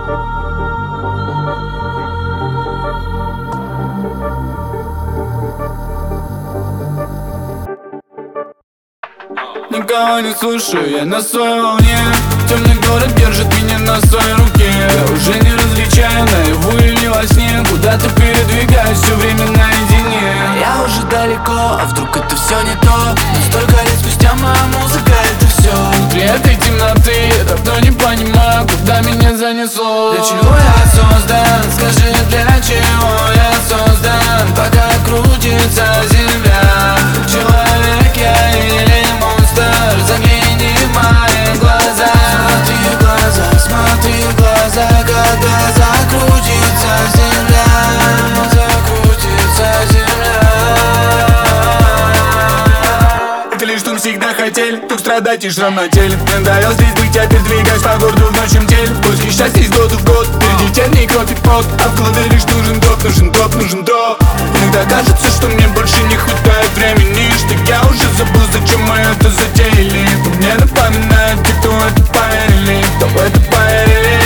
Никого не слушаю, я на своей волне. Темный город держит меня на своей руке. Я уже не различаю, наяву или во сне. Куда-то передвигаюсь, все время наедине. Я уже далеко, а вдруг это все не то? Но столько лет спустя моя музыка — это все. Внутри этой темноты я давно не понимаю, куда меня занесло. Для чего я создан? Скажи, для чего я создан? Пока крутится земля. Человек я или монстр? Загляни в мои глаза. Смотри в глаза, когда закрутится земля. Закрутится земля. Это лишь что мы всегда хотели, только страдать и шрам на теле. Мне нравилось здесь быть, а теперь двигаюсь по городу в ночном теле. Поиски счастья из года в год, впереди тернии, кровь и пот. А в голове лишь нужен доп, нужен доп, нужен доп. Иногда кажется, что мне больше не хватает времени, что я уже забыл, зачем мы это затеяли. Но мне напоминают те, кто это поверили, кто в это поверили.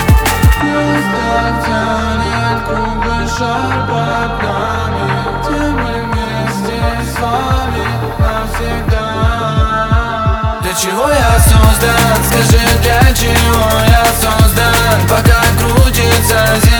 Тянет круглый шар под нами, где мы вместе с вами навсегда. Для чего я создан? Скажи, для чего я создан? Пока крутится земля.